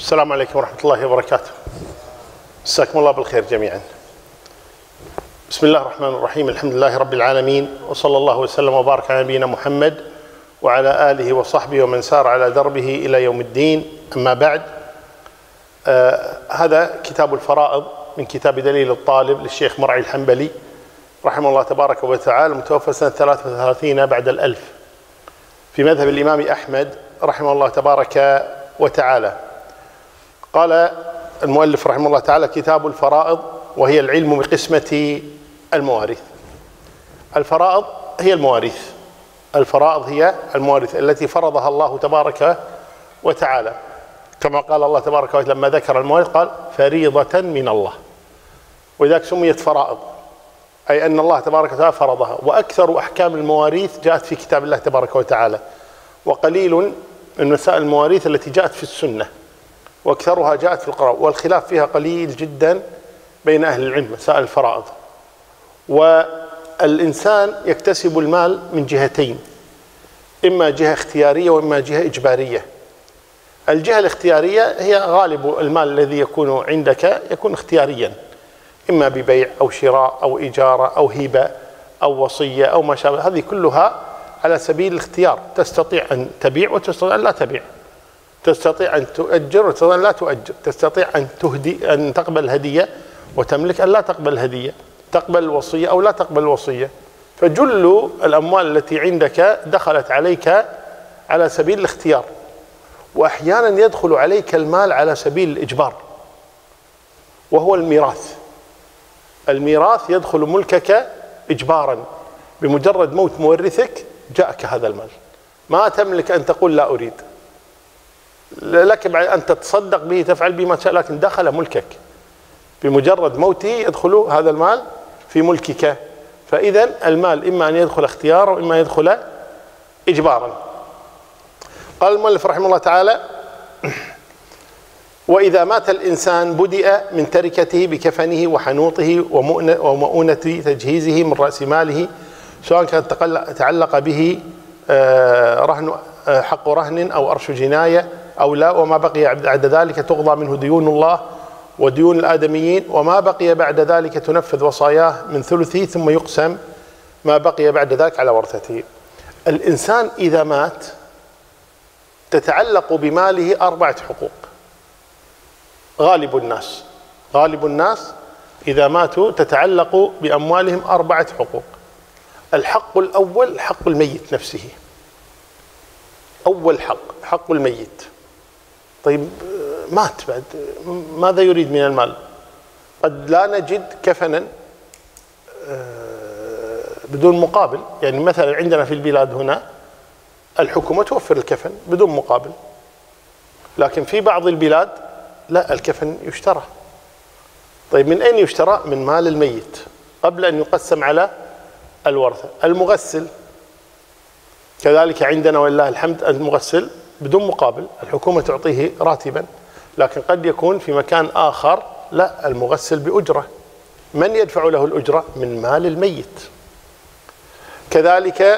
السلام عليكم ورحمة الله وبركاته. مساكم الله بالخير جميعا. بسم الله الرحمن الرحيم، الحمد لله رب العالمين، وصلى الله وسلم وبارك على نبينا محمد وعلى آله وصحبه ومن سار على دربه إلى يوم الدين. أما بعد، هذا كتاب الفرائض من كتاب دليل الطالب للشيخ مرعي الحنبلي رحمه الله تبارك وتعالى، متوفى سنة 33 بعد الألف في مذهب الإمام أحمد رحمه الله تبارك وتعالى. قال المؤلف رحمه الله تعالى: كتاب الفرائض، وهي العلم بقسمة المواريث. الفرائض هي المواريث، الفرائض هي المواريث التي فرضها الله تبارك وتعالى، كما قال الله تبارك وتعالى لما ذكر المواريث قال: فريضة من الله، ولذلك سميت فرائض، أي أن الله تبارك وتعالى فرضها. وأكثر أحكام المواريث جاءت في كتاب الله تبارك وتعالى، وقليل من مسائل المواريث التي جاءت في السنة، وأكثرها جاءت في القرآن، والخلاف فيها قليل جدا بين أهل العلم. مسائل الفرائض، والإنسان يكتسب المال من جهتين، إما جهة اختيارية وإما جهة إجبارية. الجهة الاختيارية هي غالب المال الذي يكون عندك يكون اختياريا، إما ببيع أو شراء أو إجارة أو هبة أو وصية أو ما شابه، هذه كلها على سبيل الاختيار. تستطيع أن تبيع وتستطيع أن لا تبيع، تستطيع أن تؤجر وتستطيع أن لا تؤجر، تستطيع أن تهدي، أن تقبل هدية وتملك، أن لا تقبل هدية، تقبل الوصية أو لا تقبل الوصية. فجل الأموال التي عندك دخلت عليك على سبيل الاختيار، وأحيانا يدخل عليك المال على سبيل الإجبار، وهو الميراث. الميراث يدخل ملكك إجبارا، بمجرد موت مورثك جاءك هذا المال، ما تملك أن تقول لا أريد، لك أن تتصدق به تفعل به ما تشاء، لكن دخل ملكك بمجرد موته، يدخل هذا المال في ملكك. فإذا المال إما أن يدخل اختيارا وإما يدخل إجبارا. قال المؤلف رحمه الله تعالى: وإذا مات الإنسان بدأ من تركته بكفنه وحنوطه ومؤونة تجهيزه من رأس ماله، سواء كان تعلق به حق رهن أو أرش جناية أو لا، وما بقي بعد ذلك تقضى منه ديون الله وديون الآدميين، وما بقي بعد ذلك تنفذ وصاياه من ثلثه، ثم يقسم ما بقي بعد ذلك على ورثته. الإنسان إذا مات تتعلق بماله 4 حقوق. غالب الناس إذا ماتوا تتعلق بأموالهم 4 حقوق. الحق الأول حق الميت نفسه، أول حق الميت. طيب مات، بعد ماذا يريد من المال؟ قد لا نجد كفنا بدون مقابل. يعني مثلا عندنا في البلاد هنا الحكومة توفر الكفن بدون مقابل، لكن في بعض البلاد لا، الكفن يشترى. طيب من أين يشترى؟ من مال الميت قبل أن يقسم على الورثة. المغسل كذلك عندنا ولله الحمد، المغسل بدون مقابل، الحكومة تعطيه راتبا، لكن قد يكون في مكان آخر لا، المغسل بأجرة. من يدفع له الأجرة؟ من مال الميت. كذلك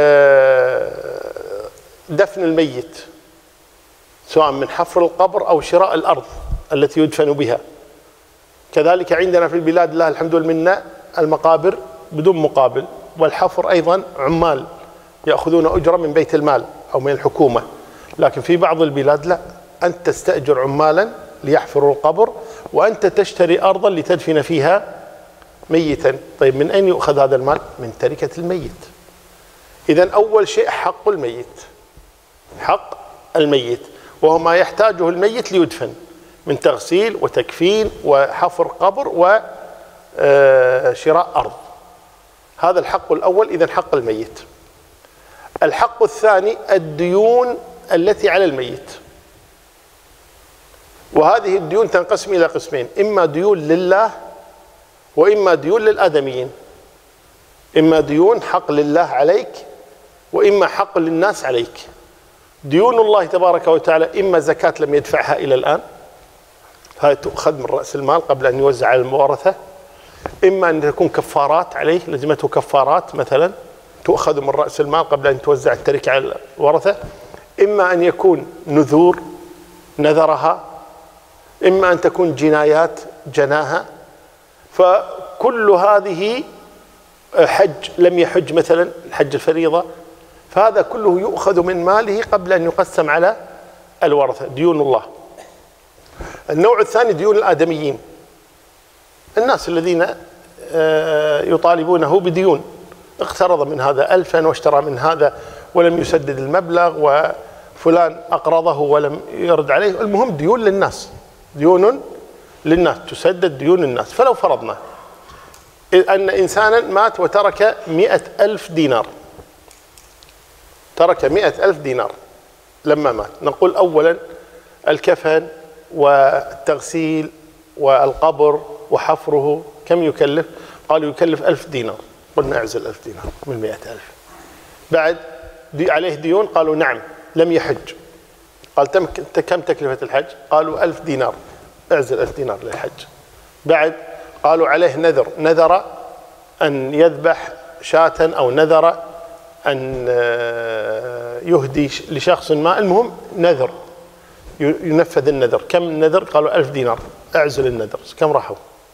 دفن الميت، سواء من حفر القبر أو شراء الأرض التي يدفن بها. كذلك عندنا في البلاد لله الحمد والمنة المقابر بدون مقابل، والحفر أيضا عمال يأخذون أجرة من بيت المال أو من الحكومة. لكن في بعض البلاد لا، أنت تستأجر عمالا ليحفروا القبر، وأنت تشتري أرضا لتدفن فيها ميتا. طيب من أين يؤخذ هذا المال؟ من تركة الميت. إذن أول شيء حق الميت، حق الميت، وهو ما يحتاجه الميت ليدفن من تغسيل وتكفين وحفر قبر وشراء أرض. هذا الحق الأول، إذن حق الميت. الحق الثاني الديون التي على الميت، وهذه الديون تنقسم إلى قسمين: إما ديون لله وإما ديون للآدميين. إما ديون حق لله عليك، وإما حق للناس عليك. ديون الله تبارك وتعالى إما زكاة لم يدفعها إلى الآن، هذه تؤخذ من رأس المال قبل أن يوزع على المورثة، إما أن تكون كفارات عليه، لزمته كفارات مثلا تؤخذ من رأس المال قبل أن توزع التركة على الورثة، إما أن يكون نذور نذرها إما أن تكون جنايات جناها، فكل هذه حج لم يحج مثلا الحج الفريضة، فهذا كله يؤخذ من ماله قبل أن يقسم على الورثة، ديون الله. النوع الثاني ديون الآدميين، الناس الذين يطالبونه بديون، اقترض من هذا 1000 واشترى من هذا ولم يسدد المبلغ، وفلان أقرضه ولم يرد عليه، المهم ديون للناس، ديون للناس تسدد ديون الناس. فلو فرضنا أن إنسانا مات وترك 100,000 دينار، ترك 100,000 دينار لما مات، نقول أولا الكفن والتغسيل والقبر وحفره كم يكلف؟ قالوا يكلف 1000 دينار، قلنا اعزل 1000 دينار من 100,000. بعد عليه ديون، قالوا نعم لم يحج، قال كم تكلفة الحج؟ قالوا 1000 دينار، اعزل 1000 دينار للحج. بعد قالوا عليه نذر، نذر أن يذبح شاة أو نذر أن يهدي لشخص ما، المهم نذر ينفذ النذر. كم النذر؟ قالوا 1000 دينار، اعزل النذر. كم راحوا؟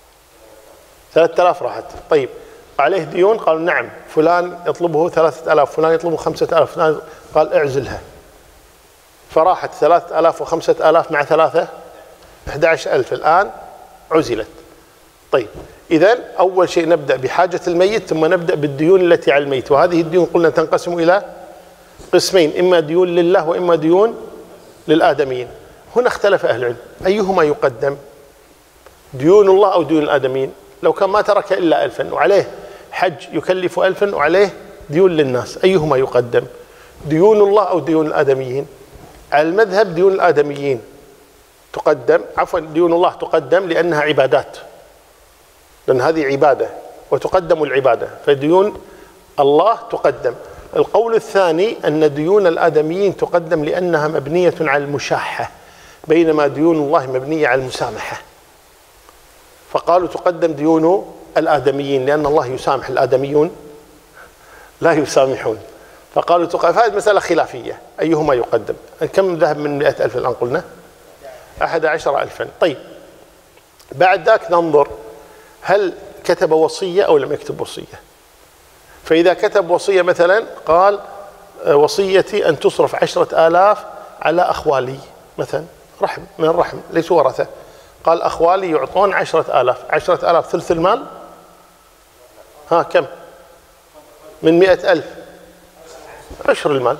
3000 راحت. طيب عليه ديون، قالوا نعم فلان يطلبه 3000، فلان يطلبه 5000، فلان، قال اعزلها. فراحت 3000 و5000 مع 3 11,000 الآن عزلت. طيب إذن أول شيء نبدأ بحاجة الميت، ثم نبدأ بالديون التي على الميت، وهذه الديون قلنا تنقسم إلى قسمين، إما ديون لله وإما ديون للآدميين. هنا اختلف أهل العلم أيهما يقدم، ديون الله أو ديون الآدميين؟ لو كان ما ترك إلا 1000 وعليه حج يكلف 1000 وعليه ديون للناس، أيهما يقدم، ديون الله أو ديون الآدميين؟ على المذهب ديون الآدميين تقدم، عفوا ديون الله تقدم لأنها عبادات، لأن هذه عبادة وتقدم العبادة، فديون الله تقدم. القول الثاني أن ديون الآدميين تقدم لأنها مبنية على المشاحة، بينما ديون الله مبنية على المسامحة، فقالوا تقدم ديون الآدميين لأن الله يسامح، الآدميون لا يسامحون، فقالوا فهذه مسألة خلافية أيهما يقدم. كم ذهب من 100,000 الآن قلنا؟ 11,000. طيب بعد ذاك ننظر هل كتب وصية أو لم يكتب وصية. فإذا كتب وصية مثلا قال وصيتي أن تصرف 10,000 على أخوالي مثلا، رحم من الرحم ليسوا ورثة، قال أخوالي يعطون 10,000، 10,000 ثلث المال، ها كم من 100,000؟ عشر المال.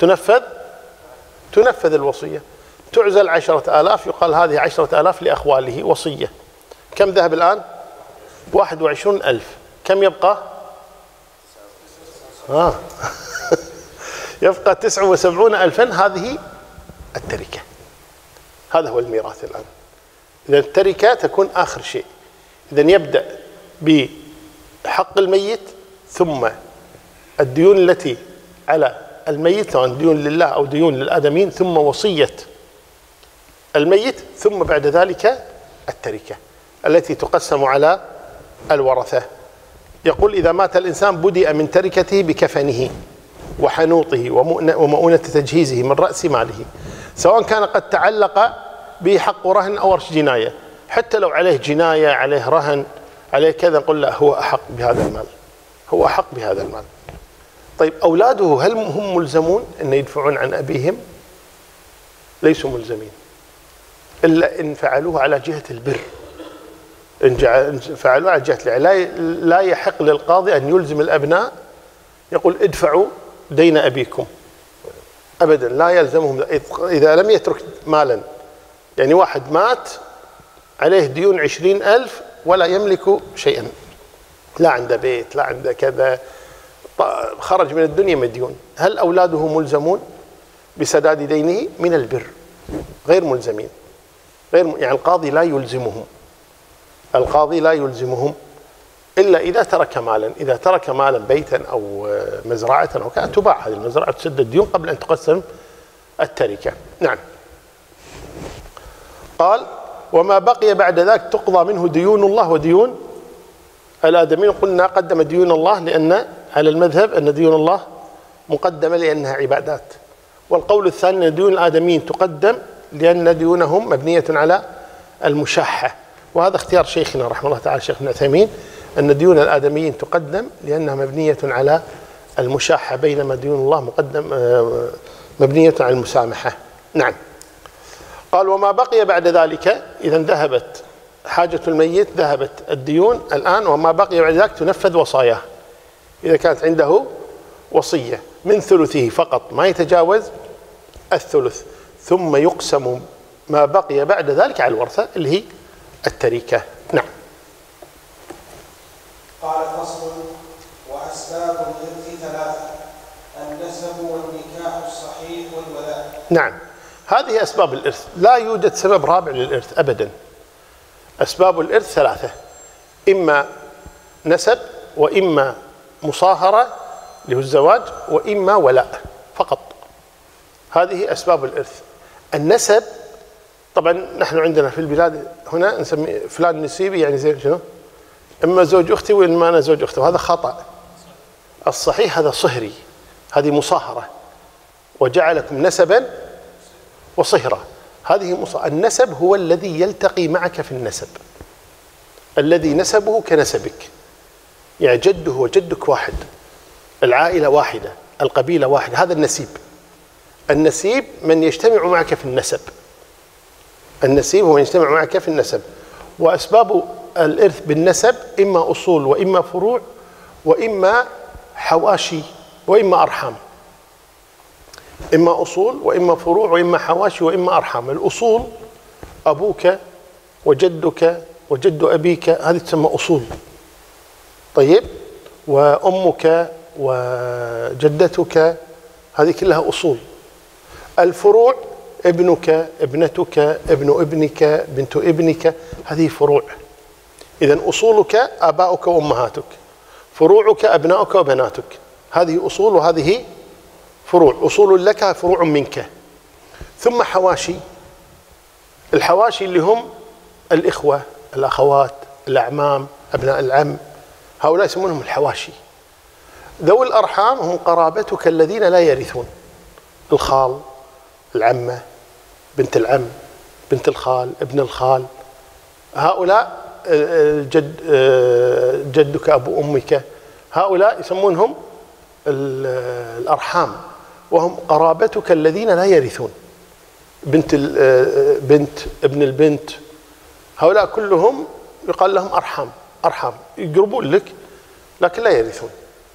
تنفذ الوصية، تعزل 10,000، يقال هذه 10,000 لأخواله وصية. كم ذهب الآن؟ 21,000. كم يبقى؟ يبقى 79,000. هذه التركة، هذا هو الميراث الآن. إذا التركة تكون آخر شيء، إذا يبدأ بحق الميت، ثم الديون التي على الميت سواء ديون لله أو ديون للآدمين، ثم وصية الميت، ثم بعد ذلك التركة التي تقسم على الورثة. يقول إذا مات الإنسان بدأ من تركته بكفنه وحنوطه ومؤونة تجهيزه من رأس ماله، سواء كان قد تعلق به حق رهن أو ورش جناية، حتى لو عليه جناية، عليه رهن، عليه كذا، نقول لا هو أحق بهذا المال، هو أحق بهذا المال. طيب أولاده هل هم ملزمون أن يدفعون عن أبيهم؟ ليسوا ملزمين، إلا إن فعلوه على جهة البر، إن فعلوه على جهة لا يحق للقاضي أن يلزم الأبناء يقول ادفعوا دين أبيكم، أبدا لا يلزمهم إذا لم يترك مالا. يعني واحد مات عليه ديون 20,000 ولا يملك شيئا، لا عنده بيت، لا عنده كذا، خرج من الدنيا مديون، هل أولاده ملزمون بسداد دينه؟ من البر غير ملزمين، يعني القاضي لا يلزمهم، القاضي لا يلزمهم إلا إذا ترك مالا. إذا ترك مالا بيتا أو مزرعة أو كذا تباع هذه المزرعة، تسد الديون قبل أن تقسم التركة. نعم. قال وما بقي بعد ذاك تقضى منه ديون الله وديون الآدمين. قلنا قدم ديون الله لأن على المذهب أن ديون الله مقدمة لأنها عبادات، والقول الثاني أن ديون الآدمين تقدم لأن ديونهم مبنية على المشاحة. وهذا اختيار شيخنا رحمه الله تعالى الشيخ ابن عثيمين، أن ديون الآدميين تقدم لأنها مبنية على المشاحة، بينما ديون الله مبنية على المسامحة. نعم. قال وما بقي بعد ذلك، إذا ذهبت حاجة الميت، ذهبت الديون الآن، وما بقي بعد ذلك تنفذ وصاياه. إذا كانت عنده وصية من ثلثه فقط ما يتجاوز الثلث، ثم يقسم ما بقي بعد ذلك على الورثة اللي هي التركة. نعم. قال فصل: وأسباب الإرث ثلاثة: النسب والنكاح الصحيح والولاء. نعم، هذه أسباب الإرث، لا يوجد سبب رابع للإرث أبدا. أسباب الإرث ثلاثة: إما نسب، وإما مصاهرة اللي هو الزواج، وإما ولاء فقط. هذه أسباب الإرث. النسب طبعا نحن عندنا في البلاد هنا نسمي فلان نسيبي، يعني زي شنو؟ إما زوج أختي وإما أنا زوج أختي، وهذا خطأ. الصحيح هذا صهري، هذه مصاهرة، وجعلكم نسبا وصهرة. هذه النسب هو الذي يلتقي معك في النسب، الذي نسبه كنسبك، يعني جده وجدك واحد، العائلة واحدة، القبيلة واحدة، هذا النسيب. النسيب من يجتمع معك في النسب، النسيب هو من يجتمع معك في النسب. وأسباب الإرث بالنسب إما أصول وإما فروع وإما حواشي وإما أرحام. إما أصول وإما فروع وإما حواشي وإما أرحام. الأصول أبوك وجدك وجد أبيك، هذه تسمى أصول. طيب، وأمك وجدتك، هذه كلها أصول. الفروع ابنك، ابنتك، ابن ابنك، بنت ابنك، هذه فروع. إذن أصولك آباؤك وأمهاتك، فروعك أبناؤك وبناتك، هذه أصول وهذه فروع. أصول لك، فروع منك. ثم حواشي. الحواشي اللي هم الإخوة، الأخوات، الأعمام، أبناء العم، هؤلاء يسمونهم الحواشي. ذوي الأرحام هم قرابتك الذين لا يرثون: الخال، العمة، بنت العم، بنت الخال، ابن الخال، هؤلاء الجد، جدك أبو أمك، هؤلاء يسمونهم الأرحام، وهم قرابتك الذين لا يرثون: بنت البنت، ابن البنت، هؤلاء كلهم يقال لهم أرحام. أرحام يقربون لك لكن لا يرثون،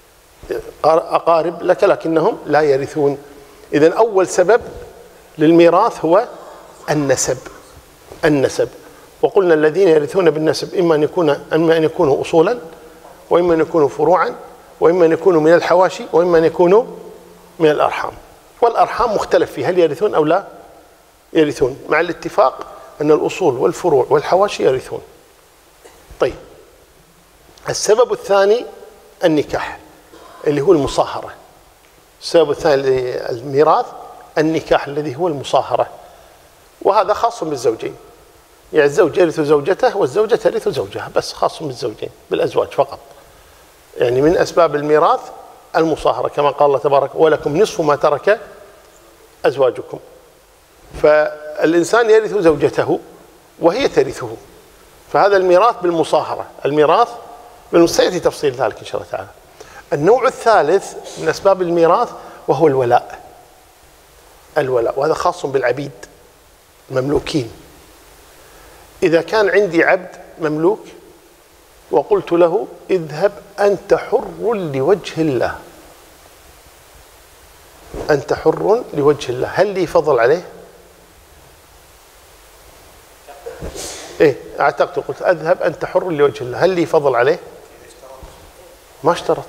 أقارب لك لكنهم لا يرثون. إذن أول سبب للميراث هو النسب. النسب. وقلنا الذين يرثون بالنسب إما أن يكونوا أصولا، وإما أن يكونوا فروعا، وإما أن يكونوا من الحواشي، وإما أن يكونوا من الأرحام. والأرحام مختلف فيه، هل يرثون أو لا يرثون، مع الاتفاق أن الأصول والفروع والحواشي يرثون. طيب، السبب الثاني النكاح اللي هو المصاهرة. السبب الثاني للميراث النكاح الذي هو المصاهرة، وهذا خاص بالزوجين، يعني الزوج يرث زوجته والزوجة ترث زوجها، بس خاص بالزوجين، بالأزواج فقط. يعني من أسباب الميراث المصاهرة، كما قال الله تبارك: ولكم نصف ما ترك أزواجكم. فالإنسان يرث زوجته وهي ترثه، فهذا الميراث بالمصاهرة. الميراث سيأتي تفصيل ذلك إن شاء الله تعالى. النوع الثالث من أسباب الميراث وهو الولاء. الولاء، وهذا خاص بالعبيد المملوكين. إذا كان عندي عبد مملوك وقلت له: اذهب أنت حر لوجه الله، أنت حر لوجه الله، هل لي فضل عليه؟ إيه، اعتقت، قلت اذهب أنت حر لوجه الله، هل لي فضل عليه؟ ما اشترط.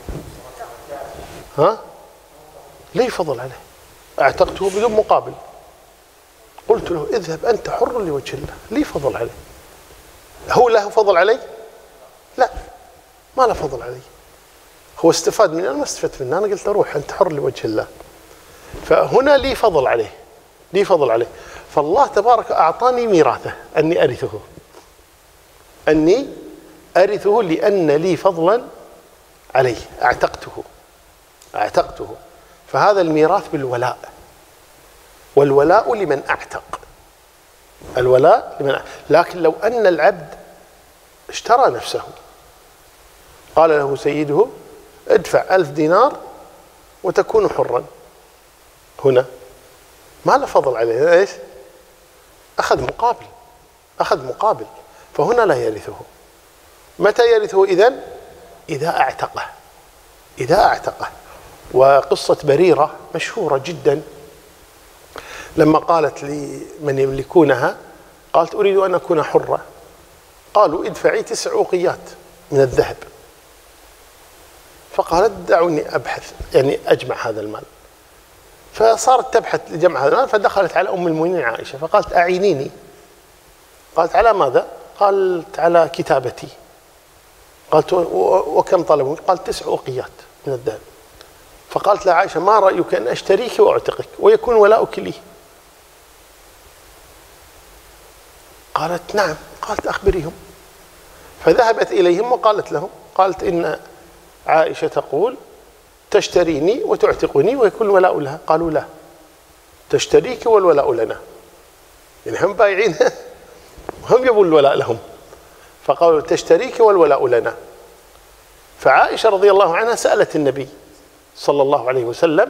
ها؟ لي فضل عليه، اعتقته بدون مقابل، قلت له: اذهب أنت حر لوجه الله، لي فضل عليه. هو له فضل علي؟ لا، ما له فضل علي. هو استفاد مني، أنا ما استفدت منه، أنا قلت له: روح أنت حر لوجه الله. فهنا لي فضل عليه، لي فضل عليه. فالله تبارك أعطاني ميراثه، أني أرثه، أني أرثه لأن لي فضلا عليه، أعتقته. فهذا الميراث بالولاء، والولاء لمن أعتق، الولاء لمن. لكن لو أن العبد اشترى نفسه، قال له سيده ادفع 1000 دينار وتكون حرا، هنا ما له فضل عليه، ايش؟ أخذ مقابل، فهنا لا يرثه. متى يرثه إذن؟ إذا أعتقه. وقصة بريرة مشهورة جدا، لما قالت لمن يملكونها، قالت أريد أن أكون حرة، قالوا ادفعي 9 أوقيات من الذهب. فقالت دعوني أبحث، يعني أجمع هذا المال. فصارت تبحث لجمع هذا المال، فدخلت على أم المؤمنين عائشة فقالت أعينيني. قالت على ماذا؟ قالت على كتابتي. قالت وكم طلبوا؟ قالت 9 أوقيات من الذهب. فقالت لها عائشة ما رأيك أن أشتريك وأعتقك ويكون ولاؤك لي؟ قالت نعم. قالت أخبريهم. فذهبت إليهم وقالت لهم، قالت إن عائشة تقول تشتريني وتعتقني ويكون الولاء لها. قالوا لا، تشتريك والولاء لنا، يعني هم بايعين هم يبون الولاء لهم، فقالوا تشتريك والولاء لنا. فعائشة رضي الله عنها سألت النبي صلى الله عليه وسلم،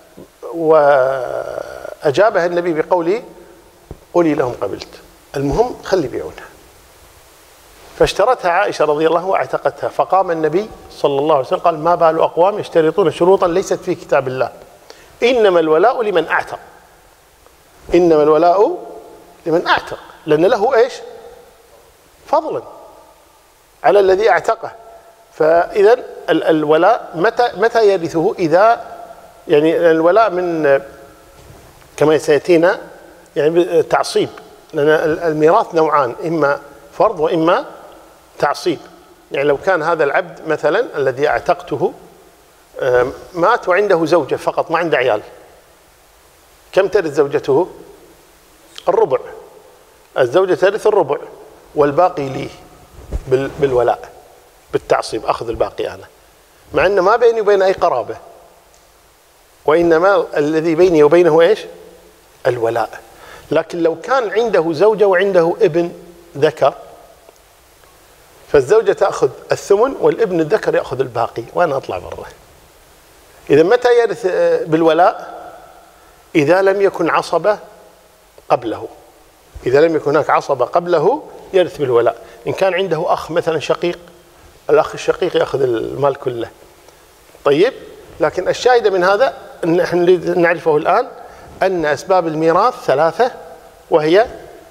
وأجابها النبي بقوله قولي لهم قبلت، المهم خلي بيعونها. فاشترتها عائشة رضي الله عنها واعتقتها. فقام النبي صلى الله عليه وسلم قال ما بال أقوام يشترطون شروطا ليست في كتاب الله، إنما الولاء لمن أعتق، إنما الولاء لمن أعتق، لأن له إيش؟ فضلا على الذي أعتقه. فإذا الولاء متى يرثه؟ إذا يعني الولاء من كما سيأتينا يعني تعصيب، لأن الميراث نوعان، إما فرض وإما تعصيب. يعني لو كان هذا العبد مثلا الذي أعتقته مات وعنده زوجة فقط ما عنده عيال، كم ترث زوجته؟ الربع. الزوجة ترث الربع والباقي لي بالولاء بالتعصيب، أخذ الباقي أنا، مع أن ما بيني وبين أي قرابة، وإنما الذي بيني وبينه إيش؟ الولاء. لكن لو كان عنده زوجة وعنده ابن ذكر، فالزوجة تأخذ الثمن والابن الذكر يأخذ الباقي وأنا أطلع برا. إذا متى يرث بالولاء؟ إذا لم يكن عصبة قبله، إذا لم يكن هناك عصبة قبله يرث بالولاء. إن كان عنده أخ مثلا شقيق، الأخ الشقيق يأخذ المال كله. طيب، لكن الشاهد من هذا أن نحن نعرفه الآن أن أسباب الميراث 3، وهي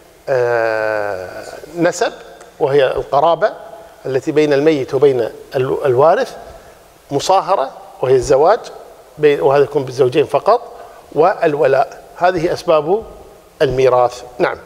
نسب، وهي القرابة التي بين الميت وبين الوارث، مصاهرة وهي الزواج وهذا يكون بالزوجين فقط، والولاء. هذه أسباب الميراث. نعم.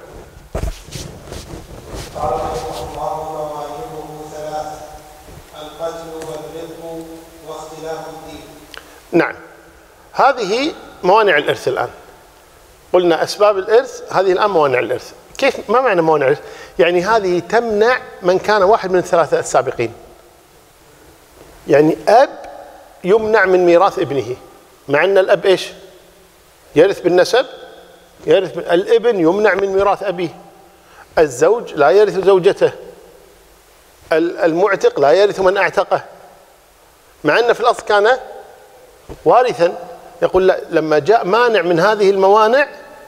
قال رحمه الله موانعه 3: القتل والرق واختلاف الدين. نعم، هذه موانع الإرث الآن. قلنا أسباب الإرث، هذه الآن موانع الإرث. كيف؟ ما معنى موانع الإرث؟ يعني هذه تمنع من كان واحد من الثلاثة السابقين. يعني أب يمنع من ميراث ابنه، مع أن الأب إيش؟ يرث بالنسب، يرث. الابن يمنع من ميراث أبيه، الزوج لا يرث زوجته، المعتق لا يرث من أعتقه، مع أن في الأصل كان وارثا. يقول لا، لما جاء مانع من هذه الموانع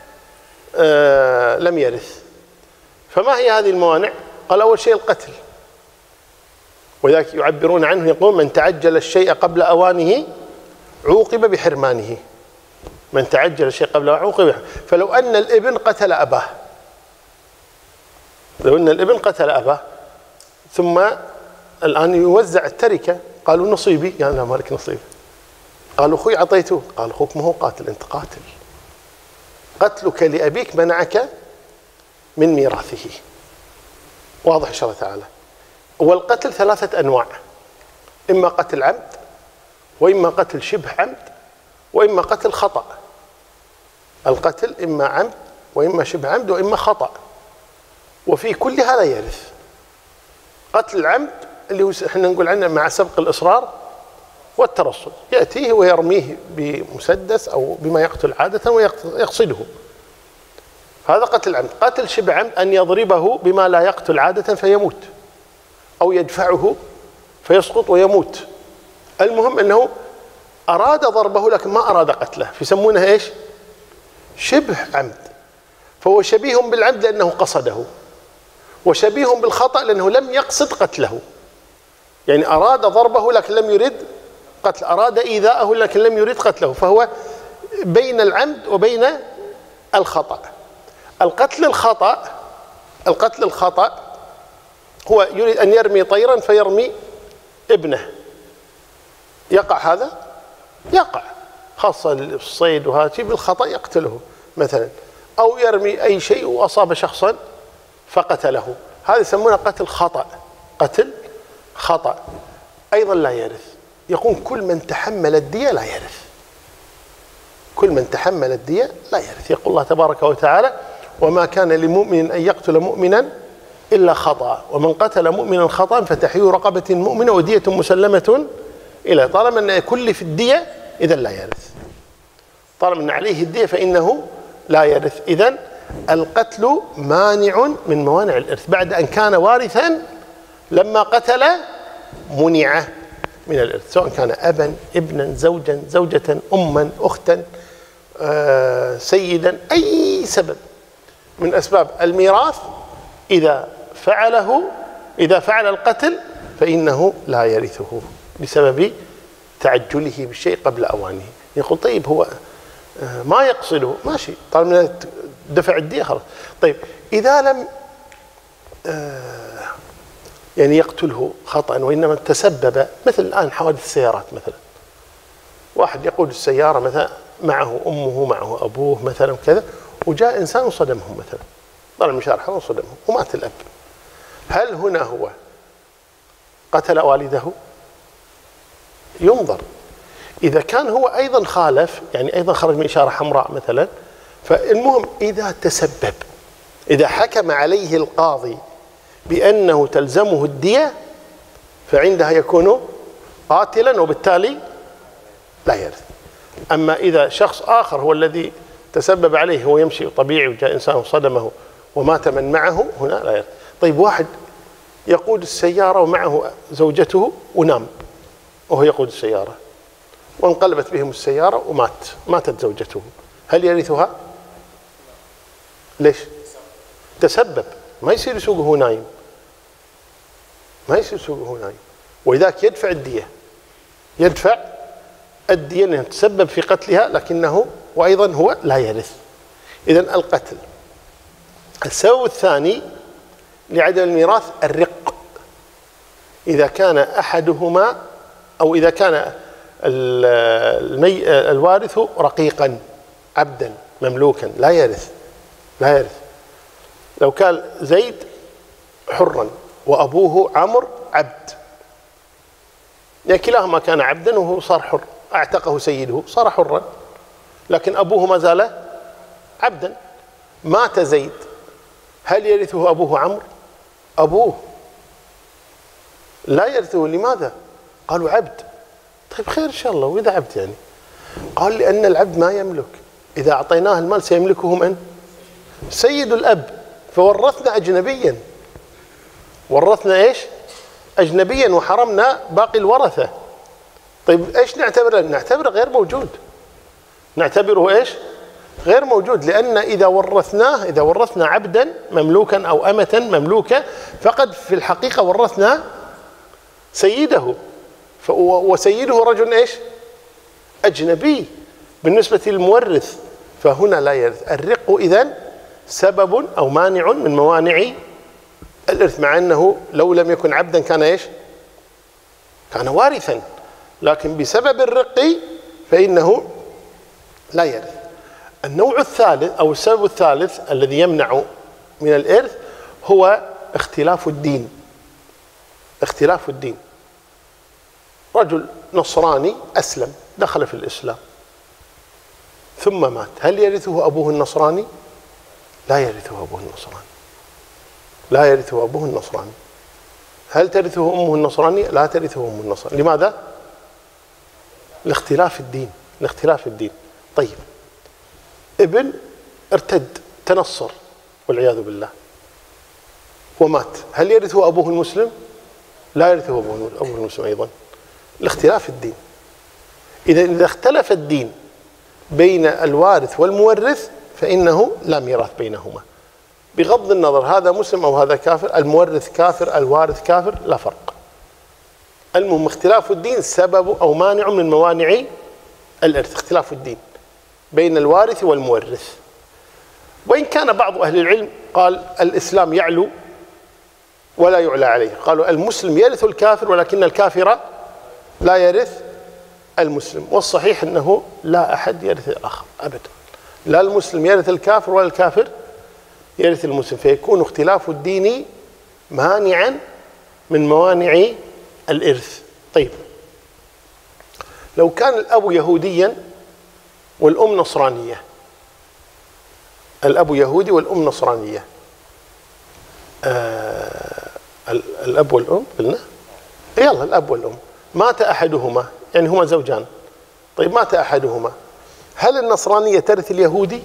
لم يرث. فما هي هذه الموانع؟ قال أول شيء القتل، وذلك يعبرون عنه يقول من تعجل الشيء قبل أوانه عوقب بحرمانه. من تعجل الشيء قبل أوانه عوقب بحرمانه. فلو أن الابن قتل أباه، لو أن الابن قتل أباه ثم الآن يوزع التركة، قالوا نصيبي، يعني لا مالك نصيب. قالوا أخوي عطيته، قال أخوك ما هو قاتل، أنت قاتل، قتلك لأبيك منعك من ميراثه. واضح إن شاء الله تعالى. والقتل 3 أنواع: إما قتل عمد، وإما قتل شبه عمد، وإما قتل خطأ. القتل إما عمد وإما شبه عمد وإما خطأ، وفي كلها لا يرث. قتل العمد اللي هو احنا نقول عنه مع سبق الإصرار والترصد، يأتيه ويرميه بمسدس أو بما يقتل عادة ويقصده. هذا قتل عمد. قتل شبه عمد أن يضربه بما لا يقتل عادة فيموت، أو يدفعه فيسقط ويموت. المهم أنه أراد ضربه لكن ما أراد قتله، فيسمونه إيش؟ شبه عمد. فهو شبيه بالعمد لأنه قصده، وشبيه بالخطأ لأنه لم يقصد قتله. يعني أراد ضربه لكن لم يرد قتل، أراد إيذاءه لكن لم يرد قتله، فهو بين العمد وبين الخطأ. القتل الخطأ هو يريد أن يرمي طيرا فيرمي ابنه. يقع هذا؟ يقع، خاصة الصيد وهذا بالخطأ يقتله مثلا، أو يرمي أي شيء وأصاب شخصا فقتله. هذا يسمونه قتل خطأ. قتل خطأ أيضا لا يرث. يقول كل من تحمل الدية لا يرث. كل من تحمل الدية لا يرث. يقول الله تبارك وتعالى: وما كان لمؤمن أن يقتل مؤمنا إلا خطأ، ومن قتل مؤمنا خطأ فتحرير رقبة مؤمنة ودية مسلمة إلى. طالما أن كل في الدية إذن لا يرث. طالما أن عليه الدية فإنه لا يرث. إذن القتل مانع من موانع الإرث. بعد أن كان وارثا لما قتل منع من الإرث، سواء كان أبا، ابنا، زوجا، زوجة، أما، أختا، سيدا، أي سبب من أسباب الميراث إذا فعل القتل فإنه لا يرثه بسبب تعجله بالشيء قبل أوانه. يقول طيب هو ما يقصده، ماشي، طالما دفع الدية خلاص. طيب إذا لم يعني يقتله خطأ وإنما تسبب، مثل الآن حوادث السيارات مثلا، واحد يقود السيارة مثلا معه أمه معه أبوه مثلا كذا، وجاء إنسان وصدمهم مثلا، ضرب مشارحة وصدمهم ومات الأب. هل هنا هو قتل والده؟ ينظر. إذا كان هو أيضا خالف، يعني أيضا خرج من إشارة حمراء مثلا، فالمهم إذا تسبب، إذا حكم عليه القاضي بأنه تلزمه الدية فعندها يكون قاتلا وبالتالي لا يرث. أما إذا شخص آخر هو الذي تسبب عليه، هو يمشي طبيعي وجاء إنسان وصدمه ومات من معه، هنا لا يرث. طيب واحد يقود السيارة ومعه زوجته ونام وهو يقود السيارة وانقلبت بهم السيارة ماتت زوجته، هل يرثها؟ ليش؟ تسبب، ما يصير يسوقه نايم، ما يصير يسوقه نايم، ولذلك يدفع الدية لأنه تسبب في قتلها، لكنه وأيضا هو لا يرث. إذن القتل. السبب الثاني لعدم الميراث الرق. إذا كان أحدهما أو إذا كان الوارث رقيقا عبدا مملوكا لا يرث. لو كان زيد حرا وأبوه عمرو عبد، يعني كلاهما كان عبدا وهو صار حر، اعتقه سيده صار حرا، لكن أبوه ما زال عبدا. مات زيد، هل يرثه أبوه عمرو؟ أبوه لا يرثه. لماذا؟ قالوا عبد. طيب خير إن شاء الله، وإذا عبد يعني؟ قال لأن العبد ما يملك، إذا أعطيناه المال سيملكه من؟ سيد الأب، فورثنا أجنبيا. ورثنا إيش؟ أجنبيا، وحرمنا باقي الورثة. طيب إيش نعتبره؟ نعتبره غير موجود، نعتبره إيش؟ غير موجود. لأن إذا ورثنا عبدا مملوكا أو أمة مملوكة فقد في الحقيقة ورثنا سيده، وسيده رجل إيش؟ أجنبي بالنسبة للمورث، فهنا لا يرث. الرق إذن سبب أو مانع من موانع الإرث، مع أنه لو لم يكن عبدا كان إيش؟ كان وارثا، لكن بسبب الرق فإنه لا يرث. النوع الثالث أو السبب الثالث الذي يمنع من الإرث هو اختلاف الدين. اختلاف الدين. رجل نصراني أسلم، دخل في الإسلام ثم مات، هل يرثه أبوه النصراني؟ لا يرثه أبوه النصراني. لا يرثه أبوه النصراني. هل ترثه أمه النصراني؟ لا ترثه أمه النصراني. لماذا؟ لاختلاف الدين. لاختلاف الدين. طيب ابن ارتد تنصر والعياذ بالله ومات، هل يرثه أبوه المسلم؟ لا يرثه أبوه المسلم أيضا، لاختلاف الدين. إذا اختلف الدين بين الوارث والمورث فإنه لا ميراث بينهما، بغض النظر هذا مسلم أو هذا كافر، المورث كافر الوارث كافر لا فرق. المهم اختلاف الدين سبب أو مانع من موانع الإرث، اختلاف الدين بين الوارث والمورث. وإن كان بعض أهل العلم قال الإسلام يعلو ولا يعلى عليه، قالوا المسلم يرث الكافر ولكن الكافر لا يرث المسلم، والصحيح أنه لا أحد يرث الآخر أبدا، لا المسلم يرث الكافر ولا الكافر يرث المسلم، فيكون اختلاف الدين مانعا من موانع الإرث. طيب لو كان الأب يهوديا والأم نصرانية، الأب يهودي والأم نصرانية، الأب والأم قلنا يلا الأب والأم، مات أحدهما يعني هما زوجان، طيب مات أحدهما، هل النصرانية ترث اليهودي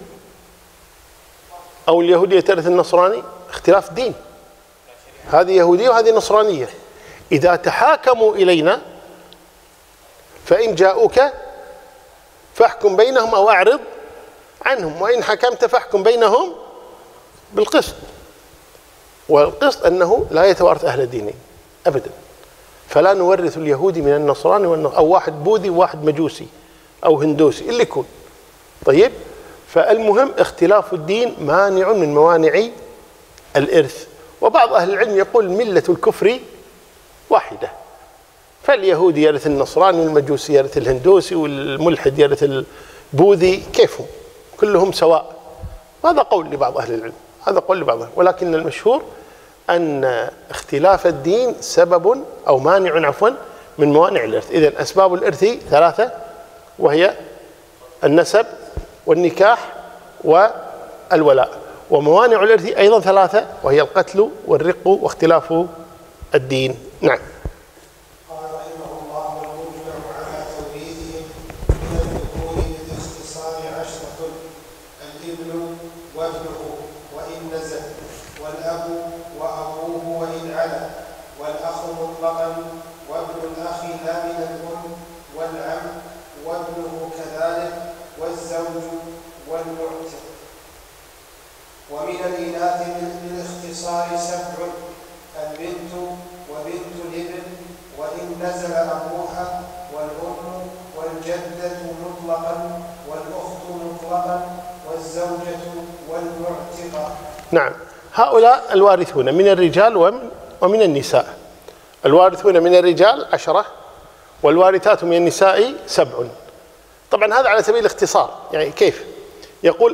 أو اليهودية ترث النصراني؟ اختلاف دين، هذه يهودية وهذه نصرانية. إذا تحاكموا إلينا فإن جاءوك فاحكم بينهم أو أعرض عنهم، وإن حكمت فاحكم بينهم بالقسط، والقسط أنه لا يتوارث أهل الدينين أبدا، فلا نورث اليهودي من النصراني أو واحد بوذي وواحد مجوسي أو هندوسي اللي يكون. طيب فالمهم اختلاف الدين مانع من موانع الإرث. وبعض أهل العلم يقول ملة الكفر واحدة، فاليهودي يرث النصراني والمجوسي يرث الهندوسي والملحد يرث البوذي، كيفهم كلهم سواء. هذا قول لبعض أهل العلم، هذا قول لبعض، ولكن المشهور أن اختلاف الدين سبب أو مانع عفوا من موانع الإرث. إذن أسباب الإرث ثلاثة، وهي النسب والنكاح والولاء، وموانع الإرث أيضا ثلاثة، وهي القتل والرق واختلاف الدين. نعم. قال رحمه الله والمجمع على توريثهم من الذكور بالاختصار 10: الابن وابنه وإن نزل، والأب وأبوه وإن علا، والأخ مطلقا، وابن الأخ لا من الأم، والعم وابنه كذلك، والزوج والمعتق. ومن الإناث بالاختصار 7: البنت وبنت الابن وإن نزل أبوها، والأم والجدة مطلقا، والأخت مطلقا، والزوجة والمعتقة. نعم، هؤلاء الوارثون من الرجال ومن النساء. الوارثون من الرجال 10، والوارثات من النساء 7. طبعا هذا على سبيل الاختصار، يعني كيف؟ يقول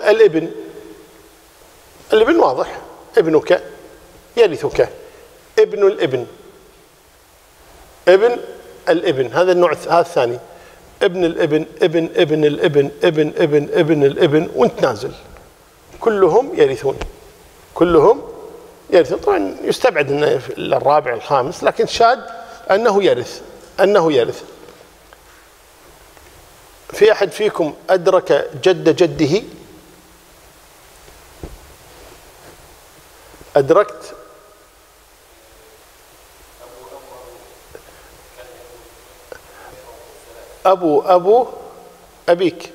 الابن واضح، ابنك يرثك، ابن الابن، ابن الابن هذا النوع هذا الثاني، ابن الابن، ابن ابن الابن، ابن ابن ابن الابن، وانت نازل، كلهم يرثون، كلهم يرثون. طبعا يستبعد أن الرابع الخامس، لكن شاد أنه يرث، أنه يرث. في أحد فيكم أدرك جد جده؟ أدركت أبو أبيك،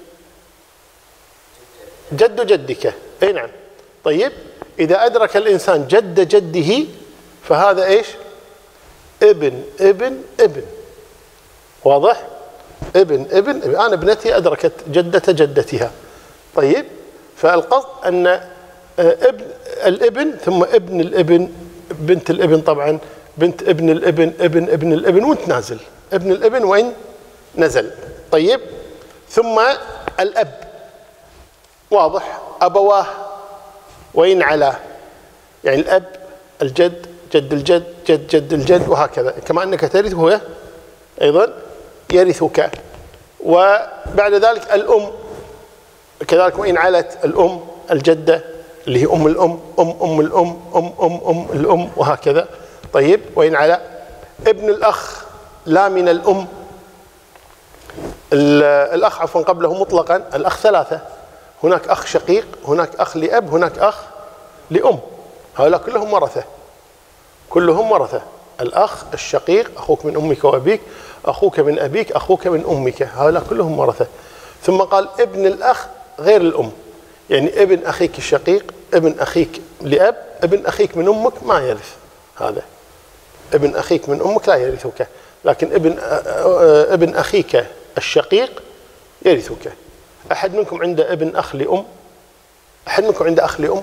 جد جدك، أي نعم. طيب إذا أدرك الإنسان جد جده فهذا إيش؟ ابن ابن ابن، واضح؟ ابن ابن ابن. أنا ابنتي أدركت جدة جدتها. طيب فالقصد أن ابن الابن ثم ابن الابن، بنت الابن طبعا، بنت ابن الابن، ابن ابن الابن، وانت نازل، ابن الابن وإن نزل. طيب ثم الأب واضح، أبواه وإن علا، يعني الأب، الجد، جد الجد، جد جد الجد، وهكذا، كما أنك ترث هو أيضا يرثك. وبعد ذلك الأم كذلك وإن علت، الأم، الجدة اللي هي أم الأم، أم الأم، أم الأم، وهكذا. طيب وإن على ابن الأخ لا من الأم، الأخ عفوا قبله مطلقا، الأخ 3، هناك أخ شقيق، هناك أخ لأب، هناك أخ لأم، هؤلاء كلهم ورثة، كلهم ورثة. الأخ الشقيق أخوك من أمك وأبيك، أخوك من أبيك، أخوك من أمك، هؤلاء كلهم ورثة. ثم قال ابن الأخ غير الأم، يعني ابن أخيك الشقيق، ابن أخيك لأب، ابن أخيك من أمك ما يرث، هذا ابن أخيك من أمك لا يرثك، لكن ابن أخيك الشقيق يرثك. أحد منكم عنده ابن أخ لأم؟ أحد منكم عنده أخ لأم؟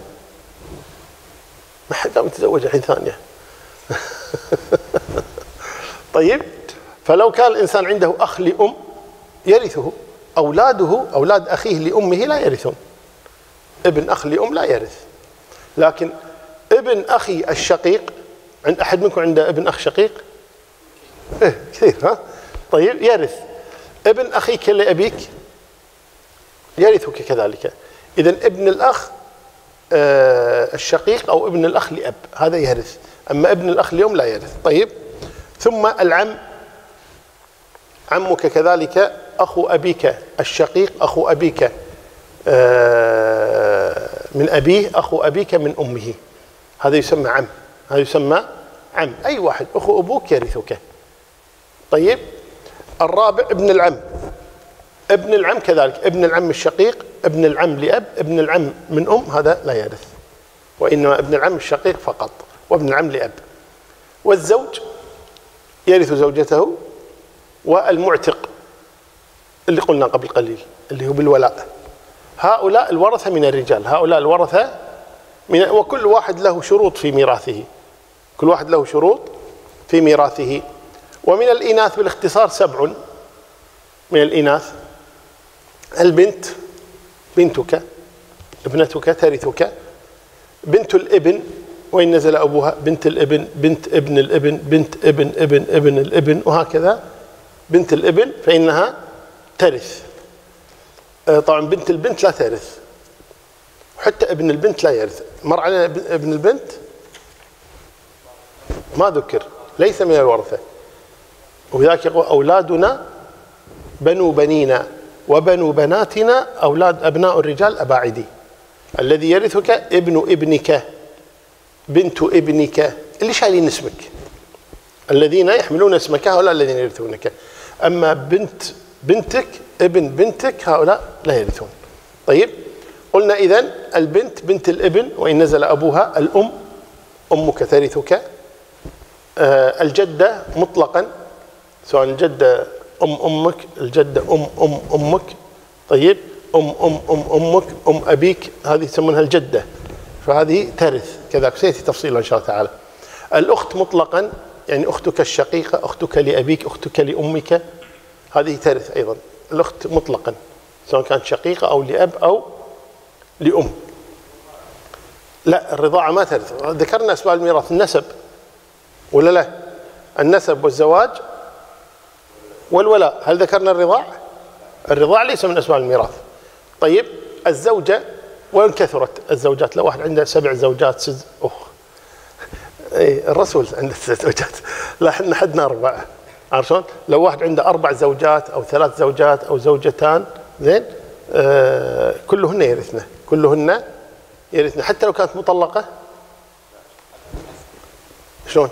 ما حد قام يتزوج الحين ثانية. طيب، فلو كان الإنسان عنده أخ لأم يرثه، أولاده أولاد أخيه لأمه لا يرثون، ابن أخ لأم لا يرث. لكن ابن أخي الشقيق، عند أحد منكم عنده ابن أخ شقيق؟ إيه كثير، ها؟ طيب، يرث. ابن أخيك لأبيك يرثك كذلك. إذن ابن الأخ الشقيق أو ابن الأخ لأب هذا يرث، أما ابن الأخ لأم لا يرث. طيب، ثم العم، عمك كذلك أخو أبيك الشقيق، أخو أبيك من أبيه، أخو أبيك من أمه، هذا يسمى عم، هذا يسمى عم. أي واحد أخو أبوك يرثك. طيب، الرابع ابن العم، ابن العم كذلك، ابن العم الشقيق، ابن العم لأب، ابن العم من أم، هذا لا يرث، وإنما ابن العم الشقيق فقط، وابن العم لأب. والزوج يرث زوجته، والمعتق اللي قلنا قبل قليل اللي هو بالولاء، هؤلاء الورثة من الرجال، هؤلاء الورثة من، وكل واحد له شروط في ميراثه، كل واحد له شروط في ميراثه. ومن الإناث بالاختصار 7. من الإناث البنت، بنتك ابنتك ترثك، بنت الابن وإن نزل أبوها، بنت الابن، بنت ابن الابن، بنت ابن ابن ابن الابن، وهكذا. بنت الابن فإنها ترث. طبعا بنت البنت لا ترث، حتى ابن البنت لا يرث. مر علينا ابن البنت ما ذكر، ليس من الورثة. وذلك يقول أولادنا بنو بنينا وبنو بناتنا أبناء الرجال أباعدي. الذي يرثك ابن ابنك، بنت ابنك، اللي شايلين اسمك، الذين يحملون اسمك هؤلاء الذين يرثونك. أما بنتك، ابن بنتك، هؤلاء لا يرثون. طيب، قلنا إذن البنت بنت الابن وإن نزل أبوها، الأم أمك ترثك، الجدة مطلقا، سواء الجدة أمك، الجدة أمك. طيب، أمك، أبيك، هذه يسمونها الجدة، فهذه ترث كذلك، سيأتي تفصيلا إن شاء الله تعالى. الأخت مطلقا، يعني أختك الشقيقة، أختك لأبيك، أختك لأمك، هذه ترث أيضا، الأخت مطلقا سواء كانت شقيقة أو لأب أو لأم. لا، الرضاعة ما ترث. ذكرنا أسباب الميراث، النسب ولا لا؟ النسب والزواج والولاء. هل ذكرنا الرضاع؟ الرضاع ليس من أسباب الميراث. طيب، الزوجة وإن كثرت الزوجات، لو واحد عنده 7 زوجات الرسول عنده 6 زوجات، لا احنا حدنا 4، عارفون؟ لو واحد عنده 4 زوجات أو 3 زوجات أو زوجتان، زين، كلهن يرثن، كلهن يرثن حتى لو كانت مطلقة. شلون؟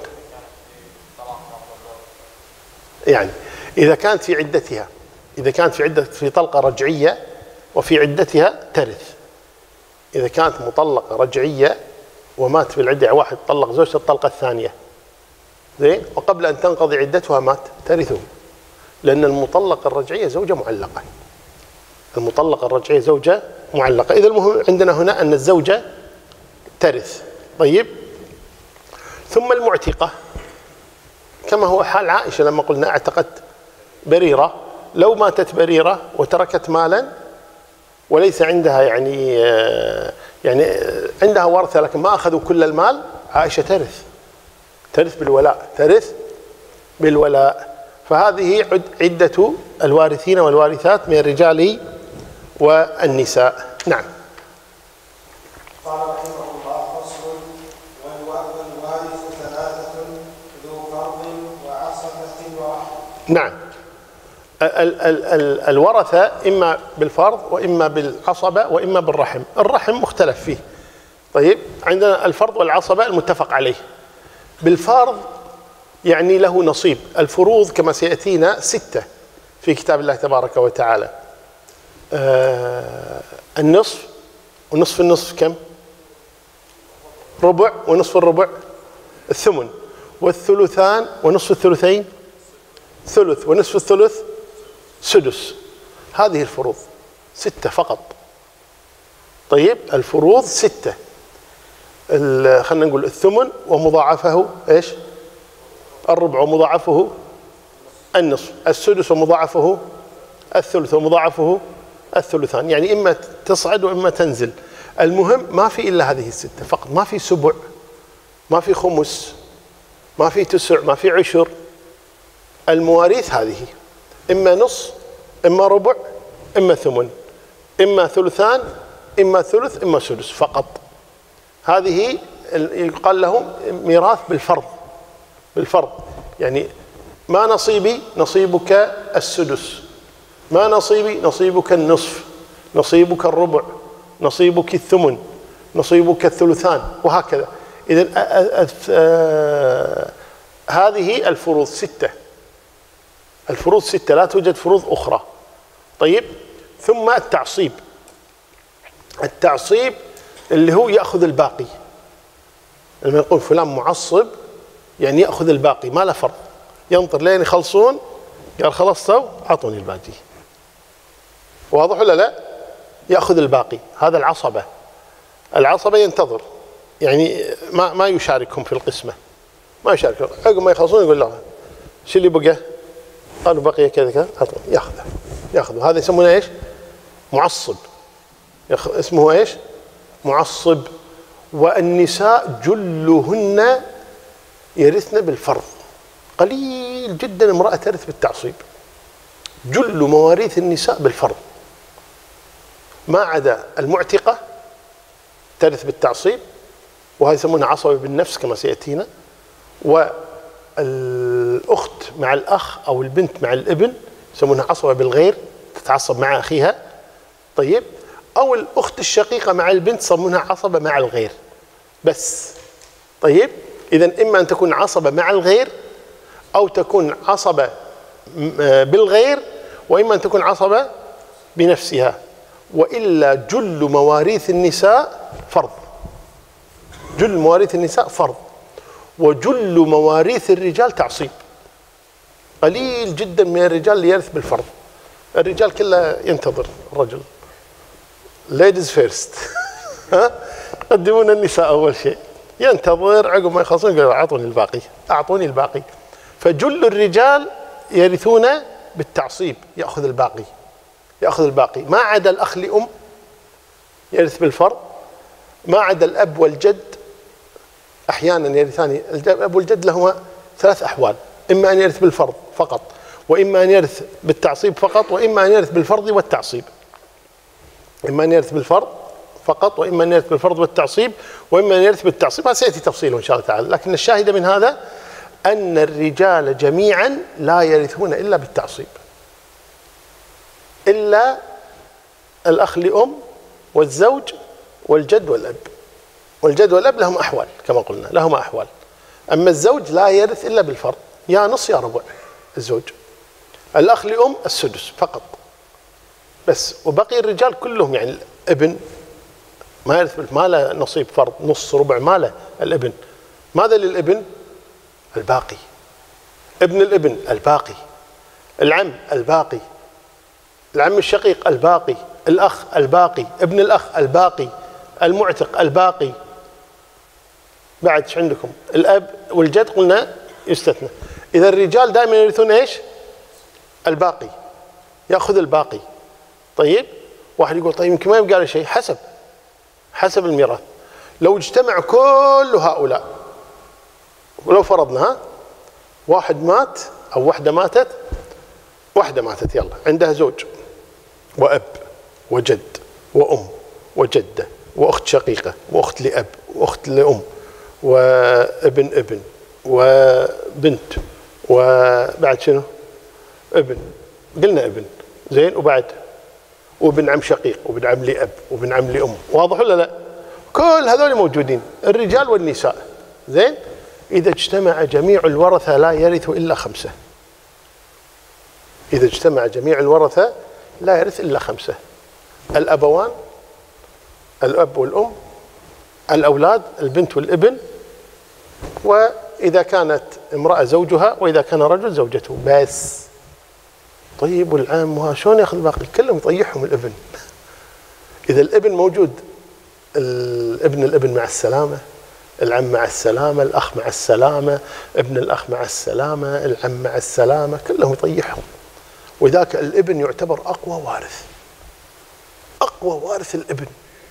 يعني إذا كانت في عدتها، إذا كانت في طلقة رجعية وفي عدتها ترث. إذا كانت مطلقة رجعية ومات في العدة، واحد طلق زوجته الطلقة الثانية، زين، وقبل أن تنقضي عدتها مات، ترثه، لأن المطلقة الرجعية زوجة معلقة، المطلقة الرجعية زوجة معلقة. إذا المهم عندنا هنا أن الزوجة ترث. طيب، ثم المعتقة، كما هو حال عائشة لما قلنا اعتقت بريرة، لو ماتت بريرة وتركت مالا وليس عندها يعني عندها ورثة لكن ما أخذوا كل المال، عائشة ترث بالولاء، ترث بالولاء. فهذه عدة الوارثين والوارثات من الرجال والنساء. نعم. قال رحمه الله: فصل: والوارث 3 ذو فرض وعصبة ورحم. نعم. الورثة إما بالفرض وإما بالعصبة وإما بالرحم. الرحم مختلف فيه. طيب، عندنا الفرض والعصبة المتفق عليه. بالفرض يعني له نصيب. الفروض كما سيأتينا 6 في كتاب الله تبارك وتعالى. النصف، ونصف النصف كم؟ ربع، ونصف الربع الثمن، والثلثان، ونصف الثلثين ثلث، ونصف الثلث سدس. هذه الفروض 6 فقط. طيب، الفروض 6. خلينا نقول الثمن ومضاعفه ايش؟ الربع ومضاعفه النصف، السدس ومضاعفه الثلث ومضاعفه الثلثان. يعني إما تصعد وإما تنزل. المهم ما في إلا هذه 6 فقط. ما في سبع، ما في خمس، ما في تسع، ما في عشر. المواريث هذه إما نص، إما ربع، إما ثمن، إما ثلثان، إما ثلث، إما سدس فقط. هذه يقال لهم ميراث بالفرض. بالفرض يعني ما نصيبي نصيبك السدس، ما نصيبي نصيبك النصف، نصيبك الربع، نصيبك الثمن، نصيبك الثلثان، وهكذا. إذن هذه الفروض 6. الفروض 6، لا توجد فروض أخرى. طيب، ثم التعصيب. التعصيب اللي هو يأخذ الباقي. لما يقول فلان معصب يعني يأخذ الباقي، ما له فرض، ينطر لين يخلصون، قال خلصتوا أعطوني الباقي. واضح ولا لا؟ يأخذ الباقي. هذا العصبة. العصبة ينتظر، يعني ما يشاركهم في القسمة، ما يشاركهم. عقب ما يخلصون يقول له شو اللي بقى؟ قالوا بقي كذا كذا، أعطوني. يأخذه. هذا يسمونه ايش؟ معصب. اسمه ايش؟ معصب. والنساء جلهن يرثن بالفرض. قليل جدا امرأة ترث بالتعصيب. جل مواريث النساء بالفرض، ما عدا المعتقة ترث بالتعصيب، وهذا يسمونها عصبة بالنفس كما سيأتينا. والأخت مع الأخ أو البنت مع الابن يسمونها عصبة بالغير، تتعصب مع أخيها. طيب، أو الأخت الشقيقة مع البنت يسمونها عصبة مع الغير بس. طيب، إذن إما أن تكون عصبة مع الغير أو تكون عصبة بالغير، وإما أن تكون عصبة بنفسها. وإلا جل مواريث النساء فرض. جل مواريث النساء فرض، وجل مواريث الرجال تعصيب. قليل جدا من الرجال اللي يرث بالفرض. الرجال كله ينتظر الرجل. ladies first. يقدمون النساء أول شيء، ينتظر عقب ما يخلصون يقول أعطوني الباقي، أعطوني الباقي. فجل الرجال يرثون بالتعصيب، يأخذ الباقي، يأخذ الباقي، ما عدا الأخ لأم يرث بالفرض، ما عدا الأب والجد أحيانا يرثان. الأب والجد لهما 3 أحوال: إما أن يرث بالفرض فقط، وإما أن يرث بالتعصيب فقط، وإما أن يرث بالفرض والتعصيب. إما أن يرث بالفرض فقط، وإما أن يرث بالفرض والتعصيب، وإما أن يرث بالتعصيب. هذا سيأتي تفصيله إن شاء الله تعالى. لكن الشاهد من هذا أن الرجال جميعا لا يرثون إلا بالتعصيب، إلا الأخ لأم والزوج والجد والأب. والجد والأب لهم أحوال كما قلنا، لهما أحوال. أما الزوج لا يرث إلا بالفرض، يا نص يا ربع الزوج. الأخ لأم السدس فقط بس. وبقي الرجال كلهم، يعني الابن ما يرث، ما له نصيب فرض، نص ربع ما له الابن. ماذا للابن؟ الباقي. ابن الابن الباقي، العم الباقي، العم الشقيق الباقي، الأخ الباقي، ابن الأخ الباقي، المعتق الباقي. بعد ايش عندكم؟ الأب والجد قلنا يستثنى. إذا الرجال دائما يرثون ايش؟ الباقي، يأخذ الباقي. طيب، واحد يقول طيب يمكن ما يبقى له شيء. حسب الميراث. لو اجتمع كل هؤلاء، ولو فرضنا واحد مات أو واحدة ماتت، يلا عندها زوج وأب وجد وأم وجدة وأخت شقيقة وأخت لأب وأخت لأم وابن وبنت، وبعد شنو؟ ابن قلنا ابن زين، وبعد وابن عم شقيق وابن عم لأب وابن عم لأم، واضح ولا لا؟ كل هذول موجودين، الرجال والنساء زين. إذا اجتمع جميع الورثة لا يرث إلا 5. إذا اجتمع جميع الورثة لا يرث إلا 5: الأبوان، الأب والأم، الأولاد، البنت والابن، وإذا كانت امرأة زوجها، وإذا كان رجل زوجته، بس. طيب والعام شلون ياخذ الباقي؟ كلهم يطيحهم الابن. إذا الابن موجود، الابن مع السلامة، العم مع السلامة، الأخ مع السلامة، ابن الأخ مع السلامة، العم مع السلامة، كلهم يطيحهم. وذاك الابن يعتبر أقوى وارث. أقوى وارث الابن،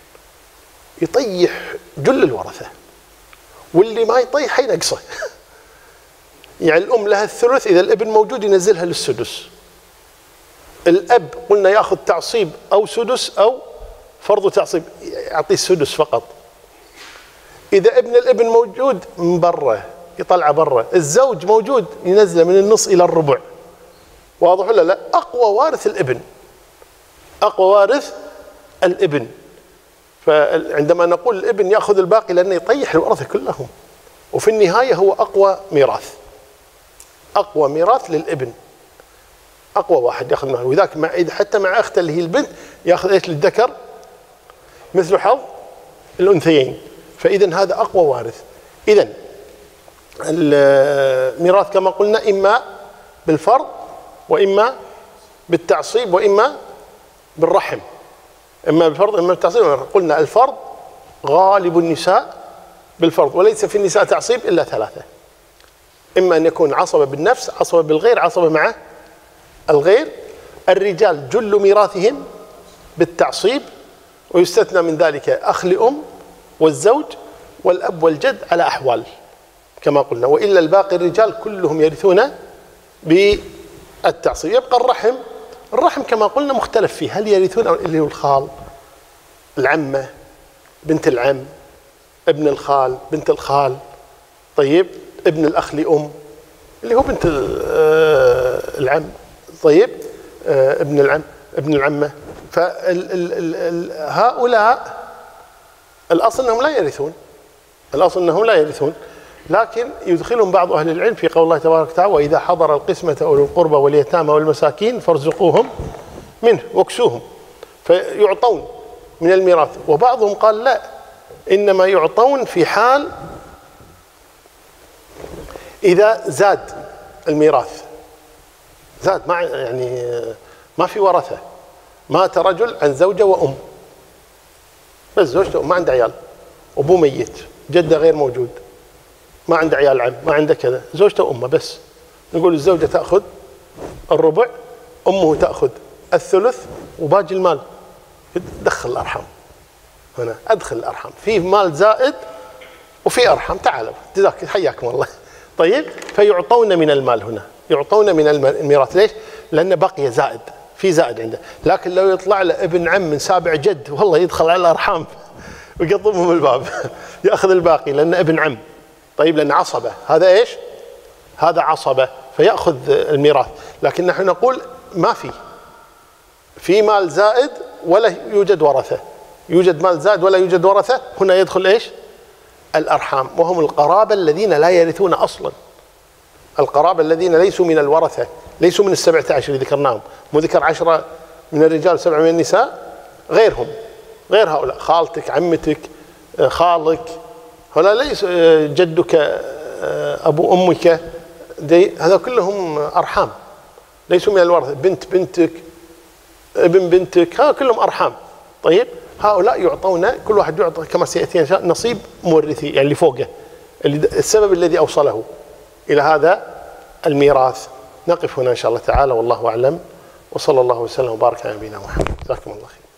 يطيح جل الورثة، واللي ما يطيح ينقصه. يعني الأم لها الثلث، إذا الابن موجود ينزلها للسدس. الأب قلنا يأخذ تعصيب أو سدس أو فرض تعصيب، يعطيه السدس فقط. إذا ابن الابن موجود من برا يطلع برا، الزوج موجود ينزله من النص إلى الربع، واضح ولا لا؟ أقوى وارث الابن، أقوى وارث الابن. فعندما نقول الابن يأخذ الباقي لأنه يطيح الورثة كلهم، وفي النهاية هو أقوى ميراث، أقوى ميراث للابن، أقوى واحد يأخذ معه. وذاك حتى مع أخته اللي هي البنت يأخذ إيش للذكر مثل حظ الأنثيين. فإذا هذا أقوى وارث. إذا الميراث كما قلنا إما بالفرض وإما بالتعصيب وإما بالرحم، إما بالفرض إما بالتعصيب. قلنا الفرض غالب النساء بالفرض، وليس في النساء تعصيب إلا 3: إما أن يكون عصبة بالنفس، عصبة بالغير، عصبة مع الغير. الرجال جل ميراثهم بالتعصيب، ويستثنى من ذلك أخ لأم والزوج والأب والجد على أحوال كما قلنا، وإلا الباقي الرجال كلهم يرثون بالتعصيب. يبقى الرحم كما قلنا مختلف فيه، هل يرثون اللي هو الخال، العمة، بنت العم، ابن الخال، بنت الخال، طيب ابن الأخ لأم اللي هو بنت العم، طيب ابن العم، ابن العمة. فهؤلاء الأصل أنهم لا يرثون، الأصل أنهم لا يرثون، لكن يدخلهم بعض أهل العلم في قول الله تبارك وتعالى: وإذا حضر القسمة أولو القربى واليتامى والمساكين فارزقوهم منه واكسوهم، فيعطون من الميراث. وبعضهم قال لا، إنما يعطون في حال إذا زاد الميراث، زاد ما في ورثة، مات رجل عن زوجة وأم، بس زوجته ما عنده عيال، أبوه ميت، جده غير موجود، ما عنده عيال عم، ما عنده كذا، زوجته وأمه بس. نقول الزوجة تأخذ الربع، أمه تأخذ الثلث، وباقي المال دخل الأرحام. هنا أدخل الأرحام، في مال زائد وفي أرحام، تعالوا جزاك حياكم الله. طيب، فيعطون من المال هنا، يعطون من الميراث. ليش؟ لأن بقي زائد، في زائد عنده. لكن لو يطلع له ابن عم من سابع جد، والله يدخل على الأرحام ويقطبهم الباب يأخذ الباقي لأنه ابن عم. طيب، لأن عصبة، هذا إيش؟ هذا عصبة، فيأخذ الميراث. لكن نحن نقول ما في مال زائد ولا يوجد ورثة، يوجد مال زائد ولا يوجد ورثة، هنا يدخل إيش؟ الأرحام، وهم القرابة الذين لا يرثون أصلا، القرابة الذين ليسوا من الورثة، ليسوا من 17 اللي ذكرناهم، مو ذكر 10 من الرجال و7 من النساء، غيرهم، غير هؤلاء، خالتك، عمتك، خالك، هؤلاء ليس جدك، أبو أمك، هذا كلهم أرحام، ليسوا من الورثة. بنت بنتك، ابن بنتك، هذا كلهم أرحام. طيب، هؤلاء يعطون، كل واحد يعطى كما سيأتي إن شاء نصيب مورثي، يعني اللي فوقه، السبب الذي أوصله إلى هذا الميراث. نقف هنا إن شاء الله تعالى، والله أعلم، وصلى الله وسلم وبارك على نبينا محمد. جزاكم الله خير.